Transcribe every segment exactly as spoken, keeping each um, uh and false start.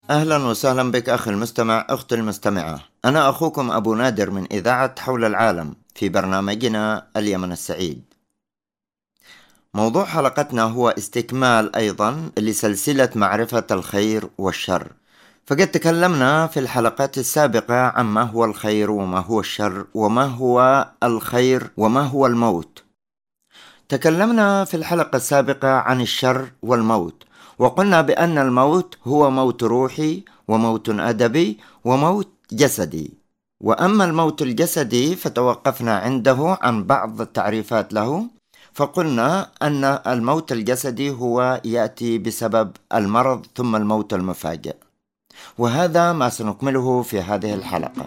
أهلا وسهلا بك أخي المستمع، أختي المستمعة. أنا أخوكم أبو نادر من إذاعة حول العالم في برنامجنا اليمن السعيد. موضوع حلقتنا هو استكمال أيضا لسلسلة معرفة الخير والشر. فقد تكلمنا في الحلقات السابقة عن ما هو الخير وما هو الشر وما هو الخير وما هو الموت. تكلمنا في الحلقة السابقة عن الشر والموت، وقلنا بأن الموت هو موت روحي وموت أدبي وموت جسدي. وأما الموت الجسدي فتوقفنا عنده عن بعض التعريفات له، فقلنا أن الموت الجسدي هو يأتي بسبب المرض ثم الموت المفاجئ، وهذا ما سنكمله في هذه الحلقة.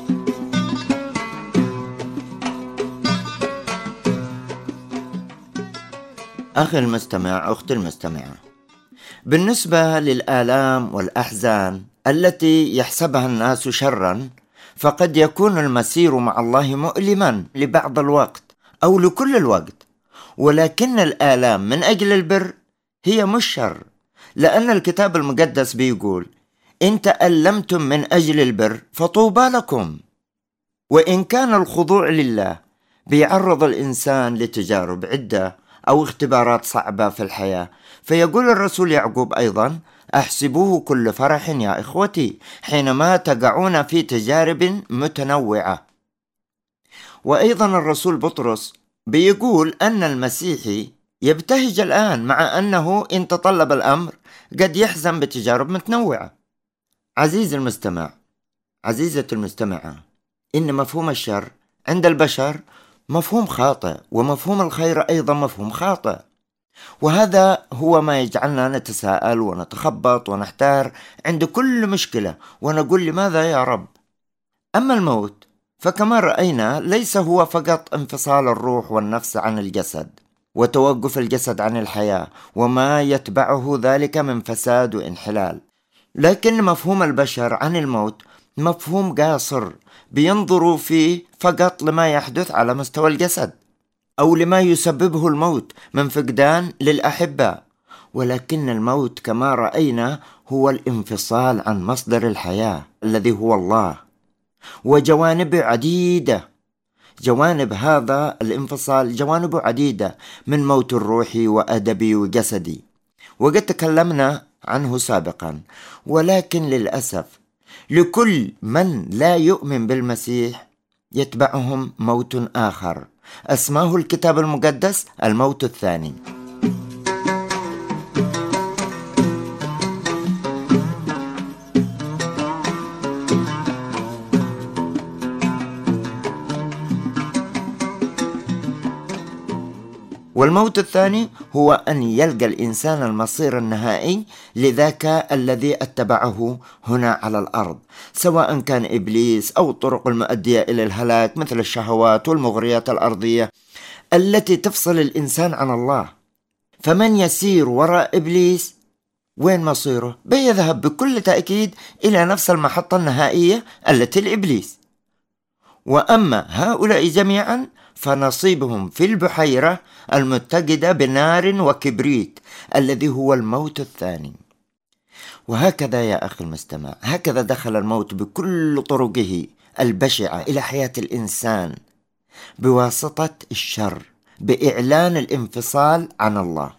أخي المستمع، أختي المستمعة، بالنسبة للآلام والأحزان التي يحسبها الناس شرا، فقد يكون المسير مع الله مؤلما لبعض الوقت أو لكل الوقت، ولكن الآلام من أجل البر هي مش شر، لأن الكتاب المقدس بيقول: إن تألمتم من أجل البر فطوبى لكم. وإن كان الخضوع لله بيعرض الإنسان لتجارب عدة أو اختبارات صعبة في الحياة، فيقول الرسول يعقوب أيضا: أحسبوه كل فرح يا إخوتي حينما تقعون في تجارب متنوعة. وأيضا الرسول بطرس بيقول أن المسيحي يبتهج الآن مع أنه إن تطلب الأمر قد يحزن بتجارب متنوعة. عزيزي المستمع، عزيزتي المستمعة، إن مفهوم الشر عند البشر مفهوم خاطئ، ومفهوم الخير أيضا مفهوم خاطئ، وهذا هو ما يجعلنا نتساءل ونتخبط ونحتار عند كل مشكلة ونقول: لماذا يا رب؟ أما الموت فكما رأينا ليس هو فقط انفصال الروح والنفس عن الجسد وتوقف الجسد عن الحياة وما يتبعه ذلك من فساد وانحلال، لكن مفهوم البشر عن الموت مفهوم قاصر، بينظروا فيه فقط لما يحدث على مستوى الجسد أو لما يسببه الموت من فقدان للأحبة. ولكن الموت كما رأينا هو الانفصال عن مصدر الحياة الذي هو الله، وجوانب عديدة. جوانب هذا الانفصال جوانب عديدة من موت الروحي وأدبي وجسدي، وقد تكلمنا عنه سابقا. ولكن للأسف لكل من لا يؤمن بالمسيح يتبعهم موت آخر أسماه الكتاب المقدس الموت الثاني. والموت الثاني هو أن يلقى الإنسان المصير النهائي لذاك الذي اتبعه هنا على الأرض، سواء كان إبليس أو الطرق المؤدية إلى الهلاك مثل الشهوات والمغريات الأرضية التي تفصل الإنسان عن الله. فمن يسير وراء إبليس وين مصيره؟ بيذهب بكل تأكيد إلى نفس المحطة النهائية التي لإبليس. وأما هؤلاء جميعا فنصيبهم في البحيرة المتجدة بنار وكبريت الذي هو الموت الثاني. وهكذا يا أخي المستمع، هكذا دخل الموت بكل طرقه البشعة إلى حياة الإنسان بواسطة الشر، بإعلان الانفصال عن الله.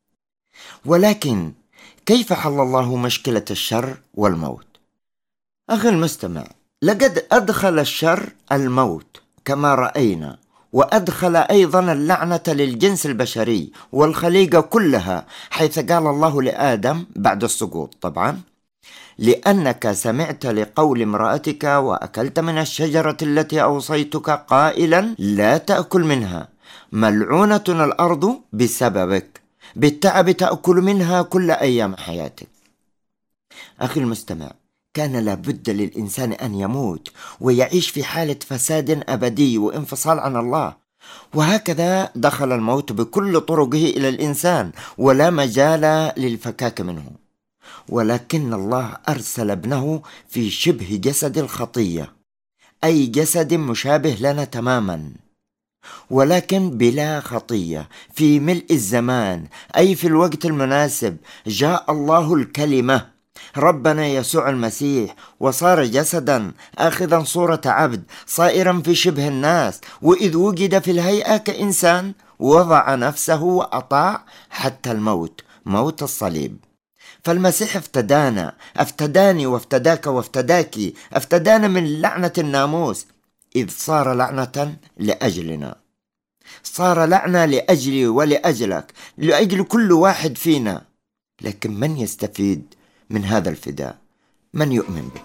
ولكن كيف حل الله مشكلة الشر والموت؟ أخي المستمع، لقد أدخل الشر الموت كما رأينا، وأدخل أيضا اللعنة للجنس البشري والخليقة كلها، حيث قال الله لآدم بعد السقوط طبعا: لأنك سمعت لقول امرأتك وأكلت من الشجرة التي أوصيتك قائلا لا تأكل منها، ملعونة الأرض بسببك، بالتعب تأكل منها كل أيام حياتك. أخي المستمع، كان لابد للإنسان أن يموت ويعيش في حالة فساد أبدي وانفصال عن الله، وهكذا دخل الموت بكل طرقه إلى الإنسان ولا مجال للفكاك منه. ولكن الله أرسل ابنه في شبه جسد الخطية، أي جسد مشابه لنا تماما، ولكن بلا خطية، في ملء الزمان أي في الوقت المناسب جاء الله الكلمة ربنا يسوع المسيح، وصار جسدا آخذا صورة عبد صائرا في شبه الناس، وإذ وجد في الهيئة كإنسان وضع نفسه وأطاع حتى الموت، موت الصليب. فالمسيح افتدانا، افتداني وافتداك وافتداك، افتدانا من لعنة الناموس، إذ صار لعنة لأجلنا، صار لعنة لأجلي ولأجلك، لأجل كل واحد فينا. لكن من يستفيد من هذا الفداء؟ من يؤمن به؟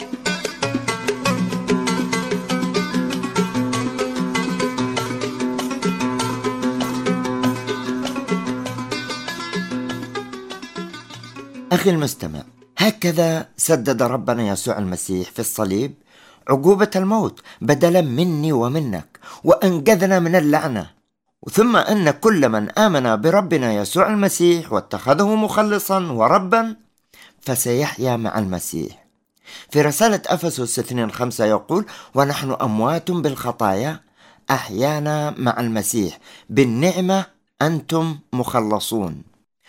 أخي المستمع، هكذا سدد ربنا يسوع المسيح في الصليب عقوبة الموت بدلا مني ومنك، وأنقذنا من اللعنة. ثم أن كل من آمن بربنا يسوع المسيح واتخذه مخلصا وربا فسيحيا مع المسيح. في رسالة أفسس اثنين خمسة يقول: ونحن أموات بالخطايا أحيانا مع المسيح، بالنعمة أنتم مخلصون.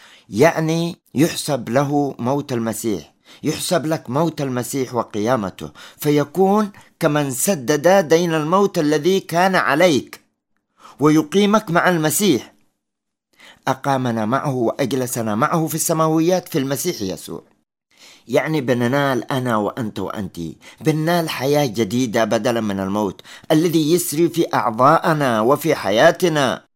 يعني يحسب له موت المسيح، يحسب لك موت المسيح وقيامته، فيكون كمن سدد دين الموت الذي كان عليك، ويقيمك مع المسيح. أقامنا معه وأجلسنا معه في السماويات في المسيح يسوع. يعني بننال أنا وأنت وأنت، بننال حياة جديدة بدلا من الموت الذي يسري في أعضائنا وفي حياتنا.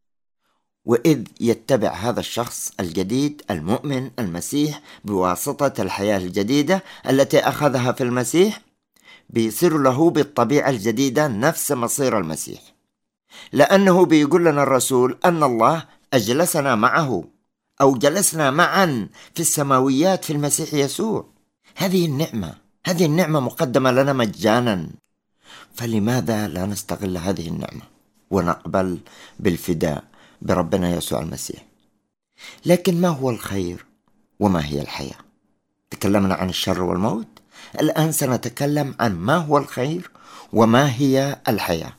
وإذ يتبع هذا الشخص الجديد المؤمن المسيح بواسطة الحياة الجديدة التي أخذها في المسيح، بيصير له بالطبيعة الجديدة نفس مصير المسيح، لأنه بيقول لنا الرسول أن الله أجلسنا معه أو جلسنا معا في السماويات في المسيح يسوع. هذه النعمة، هذه النعمة مقدمة لنا مجانا، فلماذا لا نستغل هذه النعمة ونقبل بالفداء بربنا يسوع المسيح؟ لكن ما هو الخير وما هي الحياة؟ تكلمنا عن الشر والموت، الآن سنتكلم عن ما هو الخير وما هي الحياة.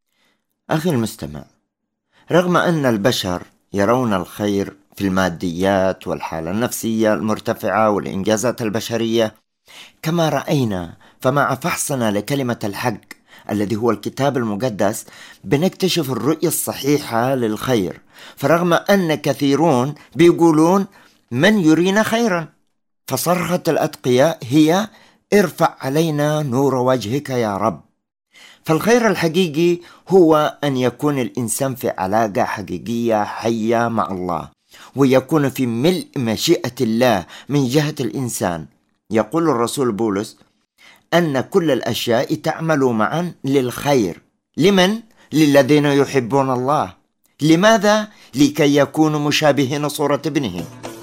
أخي المستمع، رغم أن البشر يرون الخير في الماديات والحالة النفسية المرتفعة والإنجازات البشرية كما رأينا، فمع فحصنا لكلمة الحق الذي هو الكتاب المقدس بنكتشف الرؤية الصحيحة للخير. فرغم أن كثيرون بيقولون من يرينا خيرا، فصرخة الأتقياء هي: ارفع علينا نور وجهك يا رب. فالخير الحقيقي هو أن يكون الإنسان في علاقة حقيقية حية مع الله، ويكون في ملء مشيئة الله من جهة الإنسان. يقول الرسول بولس أن كل الأشياء تعمل معا للخير. لمن؟ للذين يحبون الله. لماذا؟ لكي يكونوا مشابهين صورة ابنه.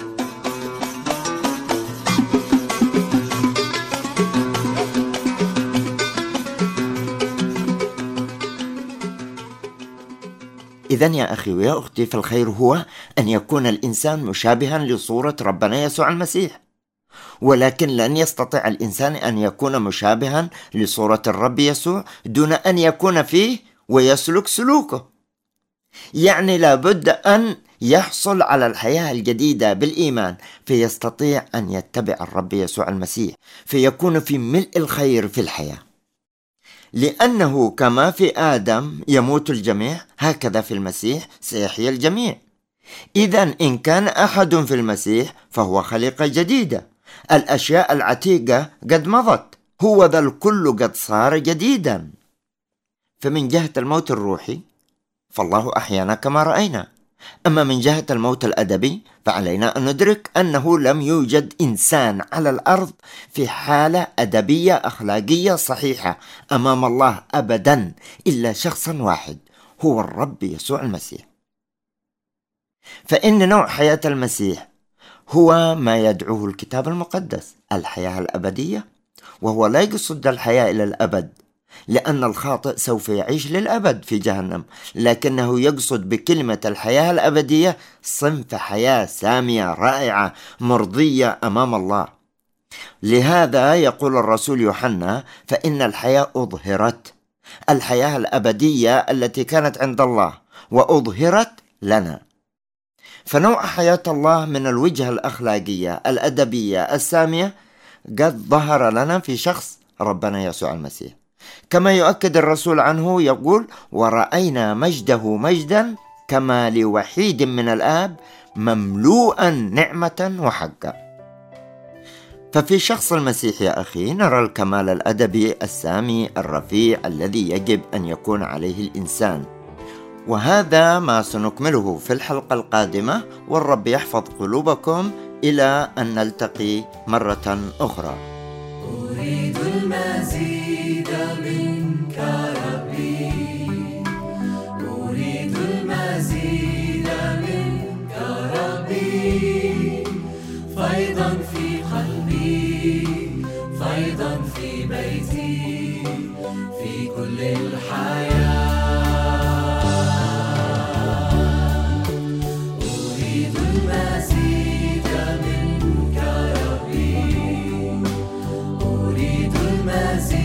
إذن يا أخي ويا أختي، فالخير هو أن يكون الإنسان مشابها لصورة ربنا يسوع المسيح، ولكن لن يستطيع الإنسان أن يكون مشابها لصورة الرب يسوع دون أن يكون فيه ويسلك سلوكه. يعني لابد أن يحصل على الحياة الجديدة بالإيمان فيستطيع أن يتبع الرب يسوع المسيح، فيكون في ملء الخير في الحياة. لأنه كما في آدم يموت الجميع، هكذا في المسيح سيحيا الجميع. إذن إن كان أحد في المسيح فهو خليقة جديدة، الأشياء العتيقة قد مضت، هو ذا الكل قد صار جديدا. فمن جهة الموت الروحي فالله أحيانا كما رأينا، أما من جهة الموت الأدبي فعلينا أن ندرك أنه لم يوجد إنسان على الأرض في حالة أدبية أخلاقية صحيحة أمام الله أبدا إلا شخصا واحد، هو الرب يسوع المسيح. فإن نوع حياة المسيح هو ما يدعوه الكتاب المقدس الحياة الأبدية، وهو لا يقصد الحياة إلى الأبد، لأن الخاطئ سوف يعيش للأبد في جهنم، لكنه يقصد بكلمة الحياة الأبدية صنف حياة سامية رائعة مرضية أمام الله. لهذا يقول الرسول يوحنا: فإن الحياة أظهرت، الحياة الأبدية التي كانت عند الله وأظهرت لنا. فنوع حياة الله من الوجهة الأخلاقية الأدبية السامية قد ظهر لنا في شخص ربنا يسوع المسيح. كما يؤكد الرسول عنه يقول: ورأينا مجده مجدا كما لوحيد من الآب مملوءا نعمة وحقا. ففي شخص المسيح يا أخي نرى الكمال الأدبي السامي الرفيع الذي يجب أن يكون عليه الإنسان، وهذا ما سنكمله في الحلقة القادمة، والرب يحفظ قلوبكم إلى أن نلتقي مرة أخرى. أريد المزيد منك ربي، أريد المزيد منك ربي، فيضا في قلبي، فيضا في بيتي، في كل الحياة. أريد المزيد منك ربي، أريد المزيد